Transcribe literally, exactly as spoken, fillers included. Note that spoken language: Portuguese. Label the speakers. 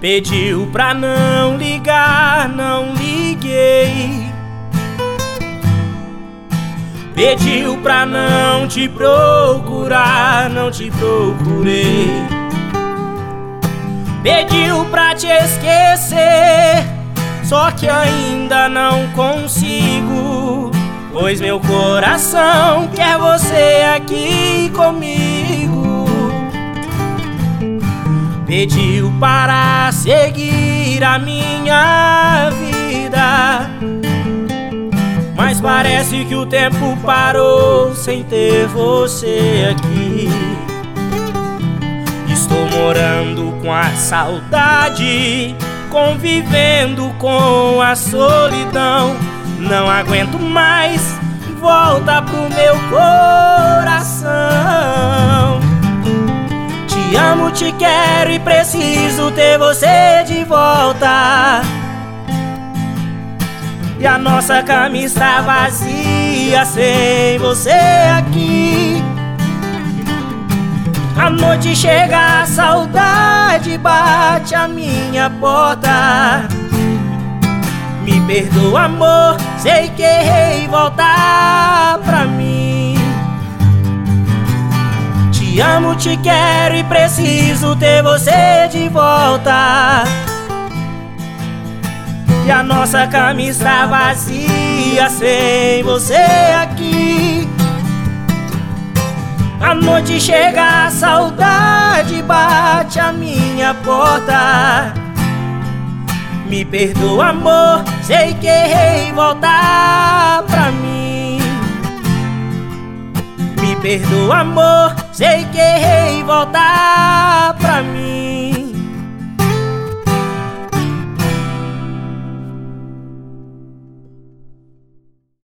Speaker 1: Pediu pra não ligar, não liguei. Pediu pra não te procurar, não te procurei. Pediu pra te esquecer, só que ainda não consigo, pois meu coração quer você aqui comigo. Pediu para seguir a minha vida, mas parece que o tempo parou sem ter você aqui. Estou morando com a saudade, convivendo com a solidão. Não aguento mais, volta pro meu coração. Te amo, te quero e preciso ter você de volta. E a nossa cama está vazia sem você aqui. A noite chega, a saudade bate a minha porta. Me perdoa, amor, sei que errei, voltar pra mim. Te amo, te quero e preciso ter você de volta. E a nossa cama está vazia sem você aqui. A noite chega, a saudade bate a minha porta. Me perdoa, amor, sei que errei, voltar pra mim. Me perdoa, amor, sei que errei, voltar